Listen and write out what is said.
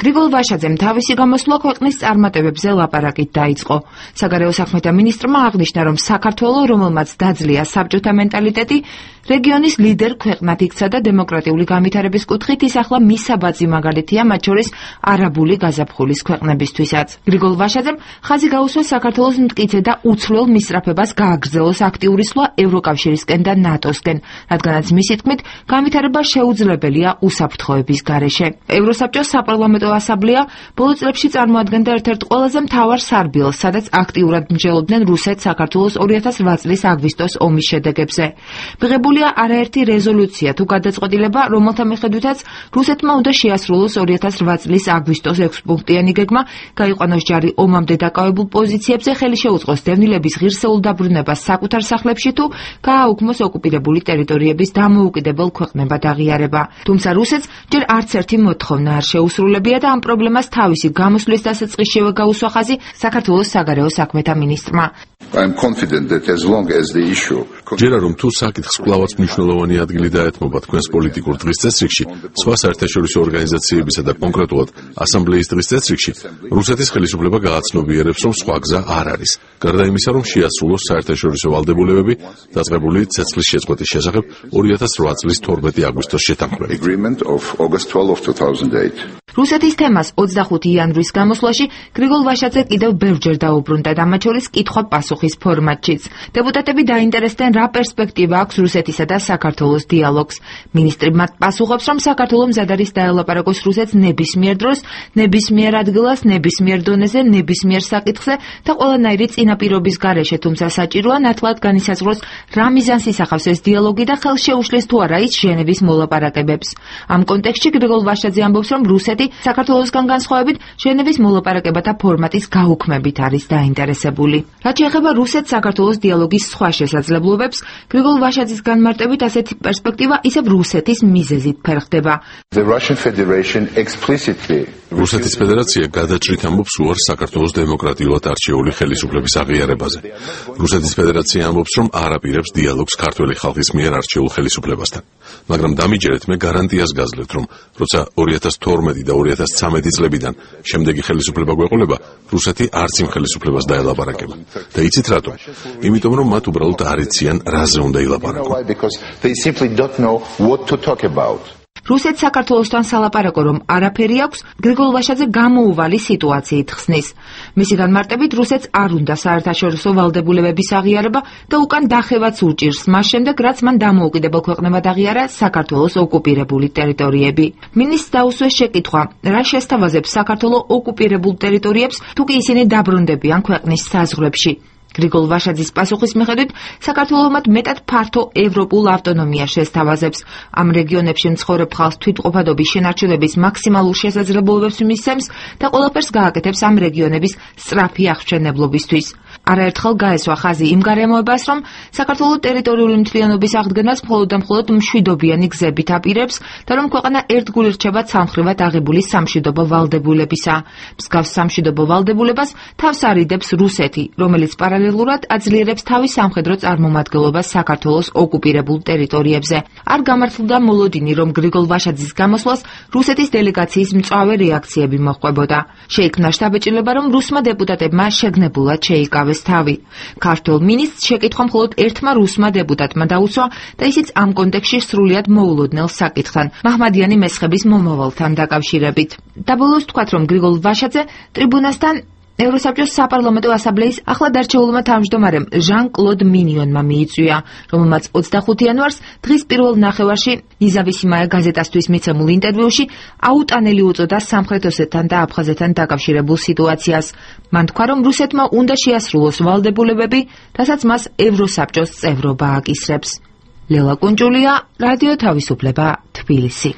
გრიგოლ ვაშაძემ თავისი გამოსვლა ქვეყნის წარმატებებზე ლაპარაკით დაიწყო. საგარეო საქმეთა მინისტრმა აღნიშნა, რომ საქართველო, რომელმაც დაძლია საბჭოთა მენტალიტეტი, რეგიონის ლიდერ ქვეყნად იქცა და დემოკრატიული განვითარების კუთხით ის ახლა მისაბაძი მაგალითია, მათ შორის არაბული გაზაფხულის ქვეყნებისთვისაც. გრიგოლ ვაშაძემ ხაზი გაუსვა საქართველოს მტკიცე და უცვლელ მისწრაფებას გააგრძელოს აქტიური სვლა ევროკავშირისკენ და ნატოსკენ, რადგანაც მისი თქმით, განვითარება შეუძლებელია უსაფრთხოების გარეშე. ევროსაბჭოს საპარლამენტო ასამბლეა ბოლო წლებში წარმოადგენდა ერთ-ერთ ყველაზე მთავარ სარბიელს, სადაც აქტიურად მსჯელობდნენ რუსეთს საქართველოს 2008 წლის აგვისტოს ომის შედეგებზე. მიღებულია არაერთი რეზოლუცია თუ გადაწყვეტილება, რომელთა მიხედვითაც რუსეთმა უნდა შეასრულოს 2008 წლის აგვისტოს 6-პუნქტიანი გეგმა, გაიყვანოს ჯარი ომამდე დაკავებულ პოზიციებზე, ხელი შეუწყოს დევნილების ღირსეულ დაბრუნებას საკუთარ სახლებში თუ გააუქმოს ოკუპირებული ტერიტორიების დამოუკიდებელ ქვეყნებად აღიარება. თუმცა რუსეთს ჯერ არც ერთი მოთხოვნა არ შეუსრულებია და ამ პრობლემას თავისი გამოსვლის დასაწყისშივე გაუსვა ხაზი საქართველოს საგარეო საქმეთა მინისტრმა. ჯერა რომ თუ საკითხს კვლავაც მნიშვნელოვანი ადგილი დაეთმობა თქვენს პოლიტიკურ დღის წესრიგში, სხვა საერთაშორისო ორგანიზაციებისა და კონკრეტულად ასამბლეის დღის წესრიგში, რუსეთის ხელისუფლება გააცნობიერებს, რომ სხვა გზა არ არის. გარდა იმისა, რომ შეასრულოს საერთაშორისო ვალდებულებები დაწყებული ცეცხლის შეწყვეტის შესახებ 2008 წლის 12 აგვისტოს შეთანხმებით. რუსეთის თემას 25 იანვრის გამოსვლაში გრიგოლ ვაშაძე კიდევ ბევრჯერ დაუბრუნდა და მათ შორის კითხვა-პასუხის ფორმატშიც. დეპუტატები დაინტერესდნენ, რა პერსპექტივა აქვს რუსეთისა და საქართველოს დიალოგს. მინისტრი მათ პასუხობს, რომ საქართველო მზად არის დაელაპარაკოს რუსეთს ნებისმიერ დროს, ნებისმიერ ადგილას, ნებისმიერ დონეზე, ნებისმიერ საკითხზე და ყველანაირი წინაპირობის გარეშე, თუმცა საჭიროა ნათლად განისაზღვროს, რა მიზანს ისახავს ეს დიალოგი და ხელს შეუშლის თუ არა ის ჟენევის მოლაპარაკებებს. ამ კონტექსტში გრიგოლ ვაშაძე ამბობს, რომ რუსეთი საქართველოსგან განსხვავებით ჟენევის მოლაპარაკებათა ფორმატის გაუქმებით არის დაინტერესებული. რაც შეეხება რუსეთ-საქართველოს დიალოგის სხვა შესაძლებლობებს, გრიგოლ ვაშაძის განმარტებით ასეთი პერსპექტივა ისევ რუსეთის მიზეზით ფერხდება. რუსეთის ფედერაცია გადაჭრით ამბობს უარს საქართველოს დემოკრატიულად არჩეული ხელისუფლების აღიარებაზე. რუსეთის ფედერაცია ამბობს, რომ არ აპირებს დიალოგს ქართველი ხალხის მიერ არჩეულ ხელისუფლებასთან. მაგრამ დამიჯერეთ, მე გარანტიას გაძლევთ, რომ როცა 2012 და 2013 წლებიდან შემდეგი ხელისუფლება გვეყოლება, რუსეთი არც იმ ხელისუფლებას დაელაპარაკება. და იცით რატომ? იმიტომ, რომ მათ უბრალოდ არ იციან, რაზე უნდა ილაპარაკონ. რუსეთს საქართველოსთან სალაპარაკო რომ არაფერი აქვს, გრიგოლ ვაშაძე გამოუვალი სიტუაციით ხსნის. მისი განმარტებით, რუსეთს არ უნდა საერთაშორისო ვალდებულებების აღიარება და უკან დახევაც უჭირს მას შემდეგ, რაც მან დამოუკიდებელ ქვეყნებად აღიარა საქართველოს ოკუპირებული ტერიტორიები. მინისტრს დაუსვეს შეკითხვა, რა შესთავაზებს საქართველო ოკუპირებულ ტერიტორიებს, თუ კი ისინი დაბრუნდებიან ქვეყნის საზღვრებში. გრიგოლ ვაშაძის პასუხის მიხედვით, საქართველო მათ მეტად ფართო ევროპულ ავტონომიას შესთავაზებს. ამ რეგიონებში მცხოვრებ ხალხს თვითყოფადობის შენარჩუნების მაქსიმალურ შესაძლებლობებს მისცემს და ყველაფერს გააკეთებს ამ რეგიონების სწრაფი აღჩენებლობისთვის. არაერთხელ გაესვა ხაზი იმ გარემოებას, რომ საქართველოს ტერიტორიული მთლიანობის აღდგენას მხოლოდ და მხოლოდ მშვიდობიანი გზებით აპირებს და რომ ქვეყანა ერთგული რჩება ცალმხრივად აღებული სამშვიდობო ვალდებულებისა. მსგავს სამშვიდობო ვალდებულებას თავს არიდებს რუსეთი, რომელიც პარალელურად აძლიერებს თავის სამხედრო წარმომადგენლობას საქართველოს ოკუპირებულ ტერიტორიებზე. არ გამართლდა მოლოდინი, რომ გრიგოლ ვაშაძის გამოსვლას რუსეთის დელეგაციის მწვავე რეაქციები მოჰყვებოდა. შეიქმნა შთაბეჭდილება, რომ რუსმა დეპუტატებმა შეგნებულად შეიკავეს თავი. ქართველ მინისტრს შეკითხვა მხოლოდ ერთმა რუსმა დეპუტატმა დაუსვა და ისიც ამ კონტექსტში სრულიად მოულოდნელ საკითხთან, მაჰმადიანი მესხების მომავალთან დაკავშირებით. და ბოლოს თქვათ, რომ გრიგოლ ვაშაძე ტრიბუნასთან ევროსაბჭოს საპარლამენტო ასამბლეის ახლად არჩეულმა თავმჯდომარემ ჟან-კლოდ მინიონმა მიიწვია, რომელმაც 25 იანვარს დღის პირველ ნახევარში ნიზავისიმაია გაზეტასთვის მიცემულ ინტერვიუში აუტანელი უწოდა სამხრეთ ოსეთთან და აფხაზეთთან დაკავშირებულ სიტუაციას. მან თქვა, რომ რუსეთმა უნდა შეასრულოს ვალდებულებები, რასაც მას ევროსაბჭოს წევრობა აკისრებს. ლელა კუნჭულია, რადიო თავისუფლება, თბილისი.